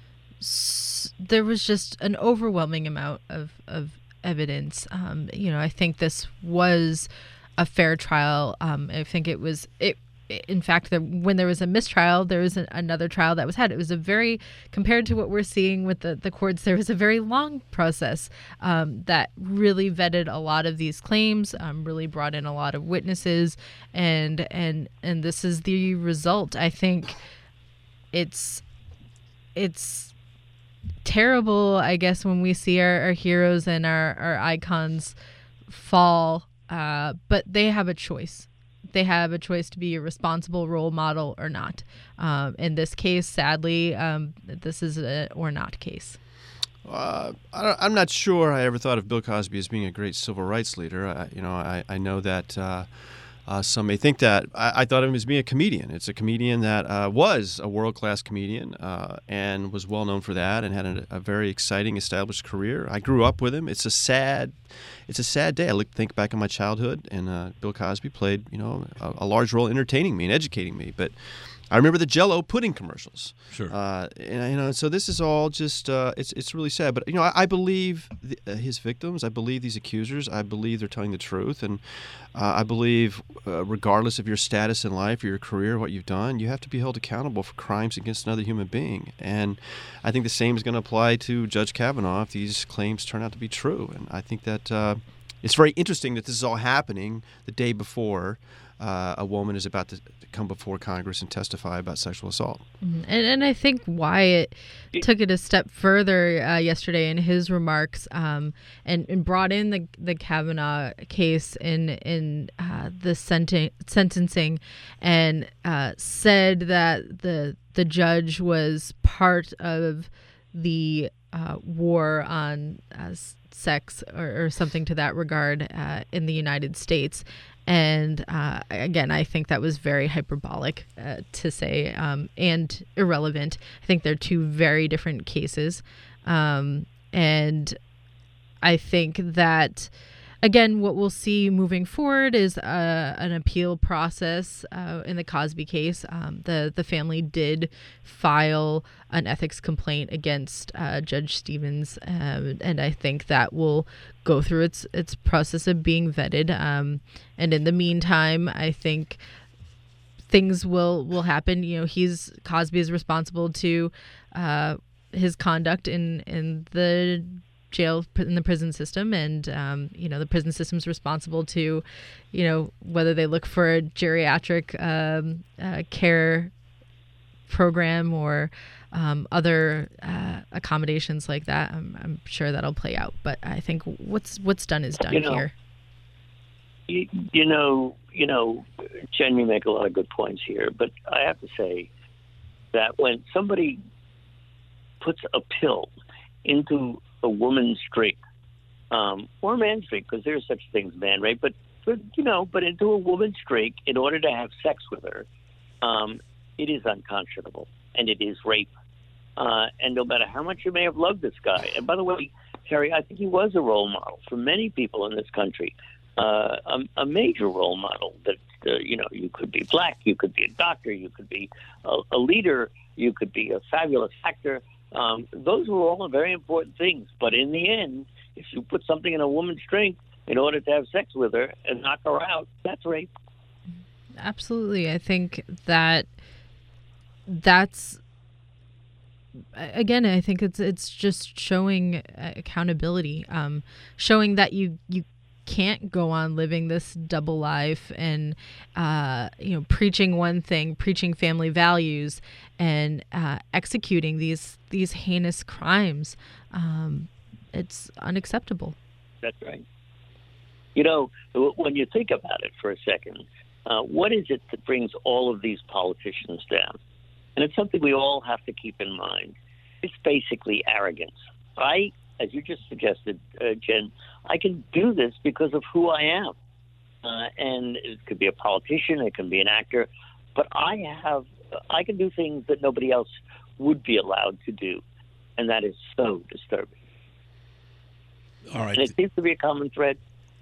just an overwhelming amount of evidence. I think this was a fair trial. I think in fact, when there was a mistrial, there was another trial that was had. It was compared to what we're seeing with the courts, there was a very long process that really vetted a lot of these claims, really brought in a lot of witnesses, and this is the result. I think it's terrible, I guess, when we see our heroes and our icons fall, but they have a choice. They have a choice to be a responsible role model or not. In this case, sadly, this is an or not case. I'm not sure I ever thought of Bill Cosby as being a great civil rights leader. I know that some may think that. I thought of him as being a comedian. It's a comedian that was a world-class comedian and was well known for that and had a very exciting, established career. I grew up with him. It's a sad day. I think back on my childhood, and Bill Cosby played, a large role entertaining me and educating me. But I remember the Jell-O pudding commercials. Sure. So this is all just it's really sad. But I believe his victims. I believe these accusers. I believe they're telling the truth, and I believe regardless of your status in life or your career, what you've done, you have to be held accountable for crimes against another human being. And I think the same is going to apply to Judge Kavanaugh if these claims turn out to be true. And I think that it's very interesting that this is all happening the day before a woman is about to come before Congress and testify about sexual assault. And I think Wyatt took it a step further yesterday in his remarks, and brought in the Kavanaugh case in the sentencing, and said that the judge was part of the war on sex or something to that regard in the United States. And again, I think that was very hyperbolic to say, and irrelevant. I think they're two very different cases. And I think that, again, what we'll see moving forward is an appeal process in the Cosby case. The family did file an ethics complaint against Judge Stevens, and I think that will go through its process of being vetted. And in the meantime, I think things will happen. Cosby is responsible to his conduct in the jail, in the prison system, and the prison system's responsible to whether they look for a geriatric care program or other accommodations like that. I'm sure that'll play out, but I think what's done is done here. Jen, you make a lot of good points here, but I have to say that when somebody puts a pill into a woman's drink, or a man's drink, because there's such things, man rape, but into a woman's drink in order to have sex with her, it is unconscionable, and it is rape. And no matter how much you may have loved this guy, and by the way, Terry, I think he was a role model for many people in this country, a major role model that, you could be black, you could be a doctor, you could be a leader, you could be a fabulous actor. Those were all very important things. But in the end, if you put something in a woman's drink in order to have sex with her and knock her out, that's rape. Absolutely. I think that's again, I think it's just showing accountability, showing that you can't go on living this double life and preaching one thing, preaching family values, and executing these heinous crimes. It's unacceptable. That's right. When you think about it for a second, what is it that brings all of these politicians down? And it's something we all have to keep in mind. It's basically arrogance. As you just suggested, Jen, I can do this because of who I am. And it could be a politician, it can be an actor, but I can do things that nobody else would be allowed to do. And that is so disturbing. All right. And it seems to be a common thread.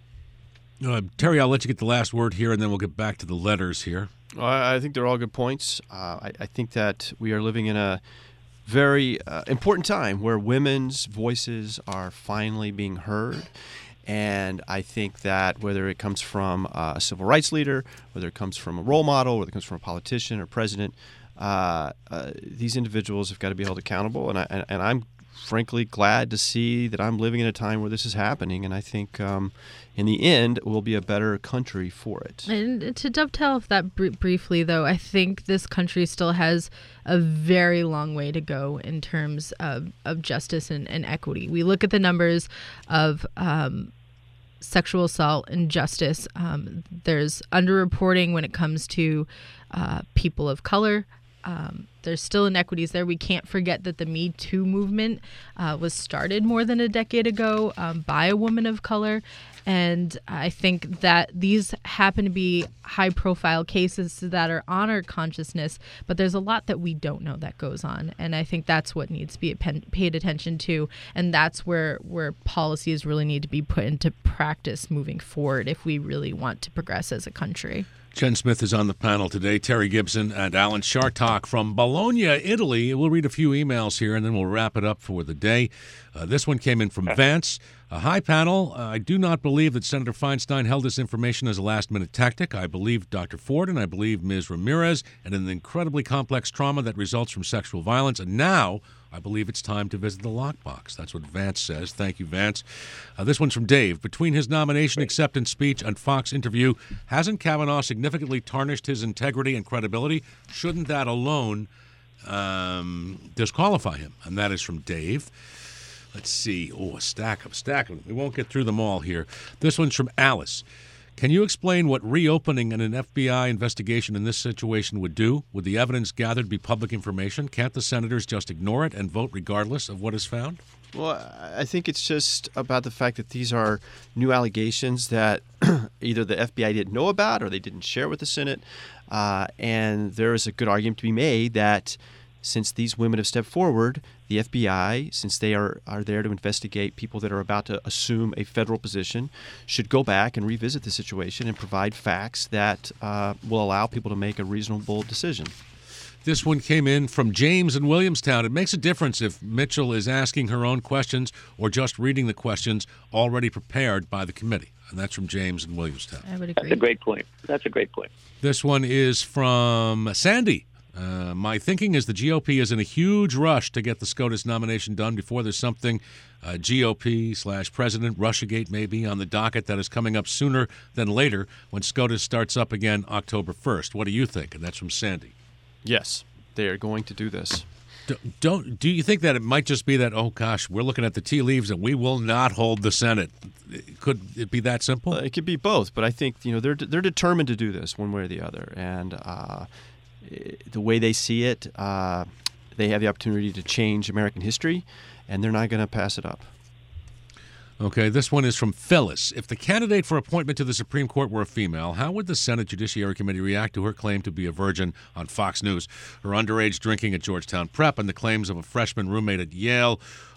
Terry, I'll let you get the last word here, and then we'll get back to the letters here. I think they're all good points. I think that we are living in a very important time where women's voices are finally being heard. And I think that whether it comes from a civil rights leader, whether it comes from a role model, whether it comes from a politician or president, these individuals have got to be held accountable. And I'm frankly glad to see that I'm living in a time where this is happening. And I think in the end, we'll be a better country for it. And to dovetail off that briefly, though, I think this country still has a very long way to go in terms of justice and equity. We look at the numbers of sexual assault and justice. There's underreporting when it comes to people of color. There's still inequities there. We can't forget that the Me Too movement was started more than a decade ago by a woman of color. And I think that these happen to be high-profile cases that are on our consciousness, but there's a lot that we don't know that goes on. And I think that's what needs to be paid attention to, and that's where policies really need to be put into practice moving forward if we really want to progress as a country. Jen Smith is on the panel today. Terry Gibson and Alan Chartock from Bologna, Italy. We'll read a few emails here, and then we'll wrap it up for the day. This one came in from Vance. Hi, panel. I do not believe that Senator Feinstein held this information as a last-minute tactic. I believe Dr. Ford and I believe Ms. Ramirez and an incredibly complex trauma that results from sexual violence. And now I believe it's time to visit the lockbox. That's what Vance says. Thank you, Vance. This one's from Dave. Between his nomination acceptance speech and Fox interview, hasn't Kavanaugh significantly tarnished his integrity and credibility? Shouldn't that alone disqualify him? And that is from Dave. Let's see. Oh, a stack of them. We won't get through them all here. This one's from Alice. Can you explain what reopening an FBI investigation in this situation would do? Would the evidence gathered be public information? Can't the senators just ignore it and vote regardless of what is found? Well, I think it's just about the fact that these are new allegations that either the FBI didn't know about or they didn't share with the Senate. And there is a good argument to be made that since these women have stepped forward, the FBI, since they are there to investigate people that are about to assume a federal position, should go back and revisit the situation and provide facts that will allow people to make a reasonable decision. This one came in from James in Williamstown. It makes a difference if Mitchell is asking her own questions or just reading the questions already prepared by the committee. And that's from James in Williamstown. I would agree. That's a great point. This one is from Sandy. My thinking is the GOP is in a huge rush to get the SCOTUS nomination done before there's something GOP/President Russiagate maybe on the docket that is coming up sooner than later when SCOTUS starts up again October 1st. What do you think? And that's from Sandy. Yes, they are going to do this. Do you think that it might just be that, oh gosh, we're looking at the tea leaves and we will not hold the Senate? Could it be that simple? It could be both, but I think they're determined to do this one way or the other, and the way they see it, they have the opportunity to change American history, and they're not going to pass it up. Okay, this one is from Phyllis. If the candidate for appointment to the Supreme Court were a female, how would the Senate Judiciary Committee react to her claim to be a virgin on Fox News, her underage drinking at Georgetown Prep, and the claims of a freshman roommate at Yale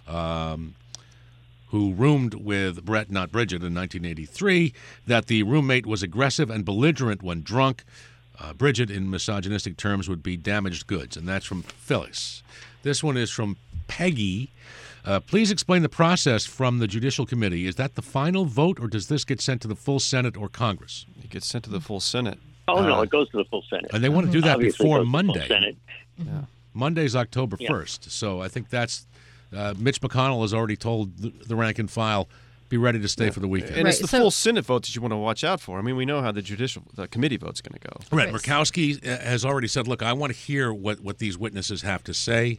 who roomed with Brett, not Bridget, in 1983, that the roommate was aggressive and belligerent when drunk? Bridget, in misogynistic terms, would be damaged goods, and that's from Phyllis. This one is from Peggy. Please explain the process from the Judicial Committee. Is that the final vote, or does this get sent to the full Senate or Congress? It gets sent to the full Senate. Oh, no, it goes to the full Senate. And they want to do that Obviously before it goes to the full Monday. Senate. Yeah. Monday's October 1st. So I think that's Mitch McConnell has already told the rank and file, be ready to stay for the weekend. And it's the full Senate vote that you want to watch out for. I mean, we know how the committee vote's going to go. Right. Murkowski has already said, look, I want to hear what these witnesses have to say.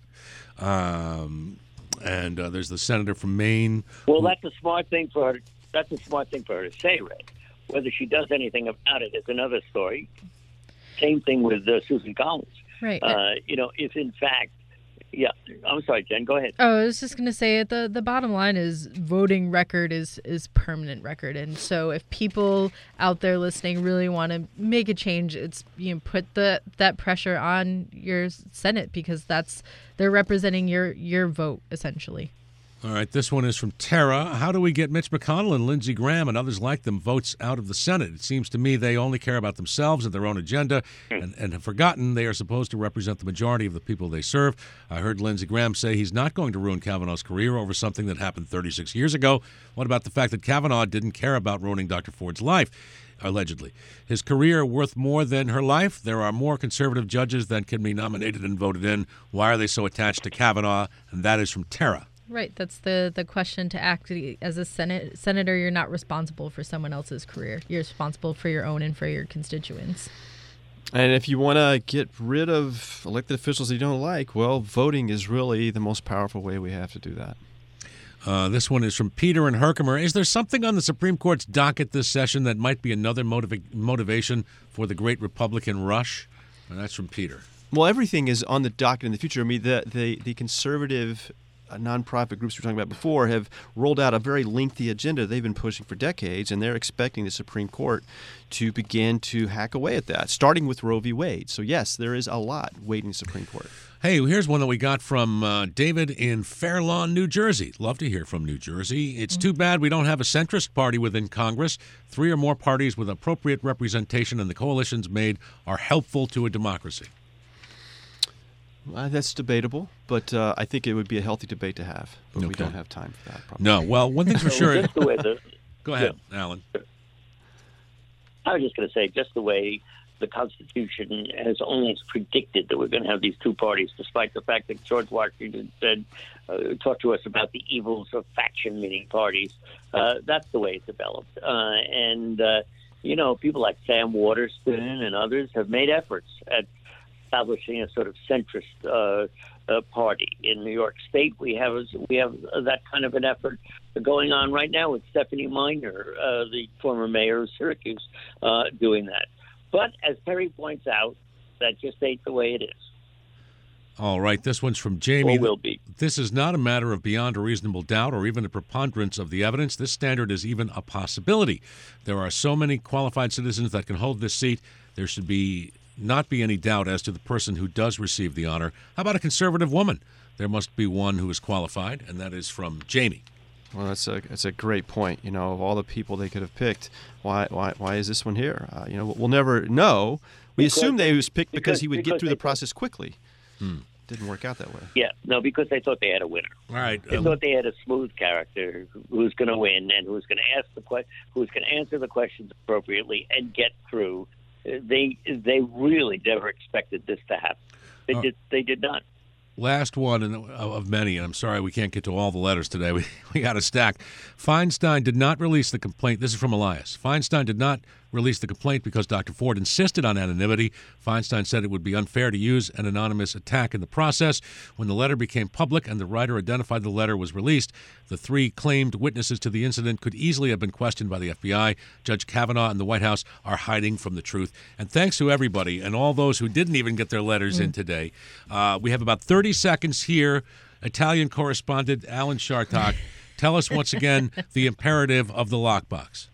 And there's the senator from Maine. Well, that's a smart thing for her. That's a smart thing for her to say, Ray. Whether she does anything about it is another story. Same thing with Susan Collins. Right. If in fact, yeah. I'm sorry, Jen. Go ahead. Oh, I was just going to say the bottom line is voting record is permanent record, and so if people out there listening really want to make a change, it's put that pressure on your Senate because they're representing your vote essentially. All right, this one is from Tara. How do we get Mitch McConnell and Lindsey Graham and others like them votes out of the Senate? It seems to me they only care about themselves and their own agenda and have forgotten they are supposed to represent the majority of the people they serve. I heard Lindsey Graham say he's not going to ruin Kavanaugh's career over something that happened 36 years ago. What about the fact that Kavanaugh didn't care about ruining Dr. Ford's life? Allegedly. His career worth more than her life? There are more conservative judges than can be nominated and voted in. Why are they so attached to Kavanaugh? And that is from Tara. Right. That's the question to act. As a senator, you're not responsible for someone else's career. You're responsible for your own and for your constituents. And if you want to get rid of elected officials that you don't like, well, voting is really the most powerful way we have to do that. This one is from Peter in Herkimer. Is there something on the Supreme Court's docket this session that might be another motivation for the great Republican rush? And that's from Peter. Well, everything is on the docket in the future. I mean, the conservative nonprofit groups we were talking about before have rolled out a very lengthy agenda they've been pushing for decades, and they're expecting the Supreme Court to begin to hack away at that, starting with Roe v. Wade. So, yes, there is a lot waiting in the Supreme Court. Hey, here's one that we got from David in Fair Lawn, New Jersey. Love to hear from New Jersey. It's too bad we don't have a centrist party within Congress. 3 or more parties with appropriate representation and the coalitions made are helpful to a democracy. That's debatable, but I think it would be a healthy debate to have. But we don't have time for that, probably. No, well, one thing's for sure. Just the way Go ahead, Alan. I was just going to say, just the way the Constitution has almost predicted that we're going to have these two parties, despite the fact that George Washington said, talked to us about the evils of faction, meaning parties. That's the way it developed. People like Sam Waterston and others have made efforts at establishing a sort of centrist party. In New York State, we have that kind of an effort going on right now with Stephanie Miner, the former mayor of Syracuse, doing that. But as Terry points out, that just ain't the way it is. All right, this one's from Jamie. Or will be. This is not a matter of beyond a reasonable doubt or even a preponderance of the evidence. This standard is even a possibility. There are so many qualified citizens that can hold this seat. There should not be any doubt as to the person who does receive the honor. How about a conservative woman? There must be one who is qualified, and that is from Jamie. Well, that's a great point. Of all the people they could have picked, why is this one here? We'll never know. We assumed they was picked because he would get through the process quickly. Didn't work out that way. Yeah, no, because they thought they had a winner. All right, they thought they had a smooth character who's going to win and who's going to who's going to answer the questions appropriately and get through. They really never expected this to happen. They did not. Last one of many, and I'm sorry we can't get to all the letters today. We got a stack. Feinstein did not release the complaint. This is from Elias. Feinstein did not release the complaint because Dr. Ford insisted on anonymity. Feinstein said it would be unfair to use an anonymous attack in the process. When the letter became public and the writer identified the letter was released, the three claimed witnesses to the incident could easily have been questioned by the FBI. Judge Kavanaugh and the White House are hiding from the truth. And thanks to everybody and all those who didn't even get their letters in today. We have about 30 seconds here. Italian correspondent Alan Chartock, tell us once again the imperative of the lockbox.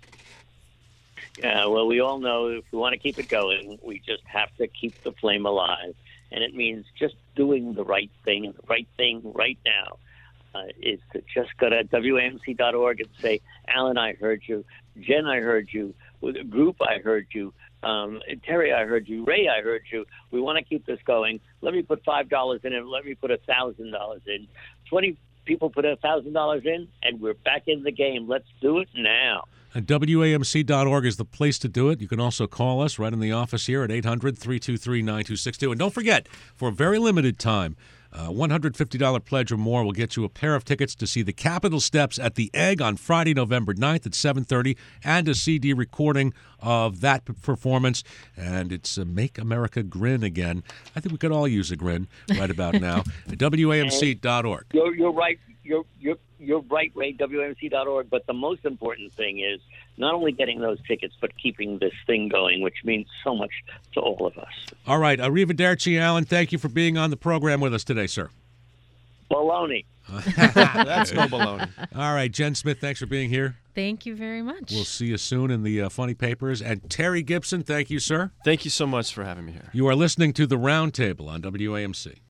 Yeah, well, we all know if we want to keep it going, we just have to keep the flame alive. And it means just doing the right thing. And the right thing right now is to just go to WAMC.org and say, Alan, I heard you. Jen, I heard you. With a group, I heard you. Terry, I heard you. Ray, I heard you. We want to keep this going. Let me put $5 in and let me put $1,000 in. 20 people put $1,000 in, and we're back in the game. Let's do it now. And WAMC.org is the place to do it. You can also call us right in the office here at 800-323-9262. And don't forget, for a very limited time, $150 pledge or more will get you a pair of tickets to see the Capitol Steps at the Egg on Friday, November 9th at 7:30, and a CD recording of that performance. And it's Make America Grin Again. I think we could all use a grin right about now at WAMC.org. You're right. You're right, Ray, WMC.org. But the most important thing is not only getting those tickets, but keeping this thing going, which means so much to all of us. All right. Arrivederci, Alan. Thank you for being on the program with us today, sir. Baloney. That's no baloney. All right. Jen Smith, thanks for being here. Thank you very much. We'll see you soon in the funny papers. And Terry Gibson, thank you, sir. Thank you so much for having me here. You are listening to The Roundtable on WAMC.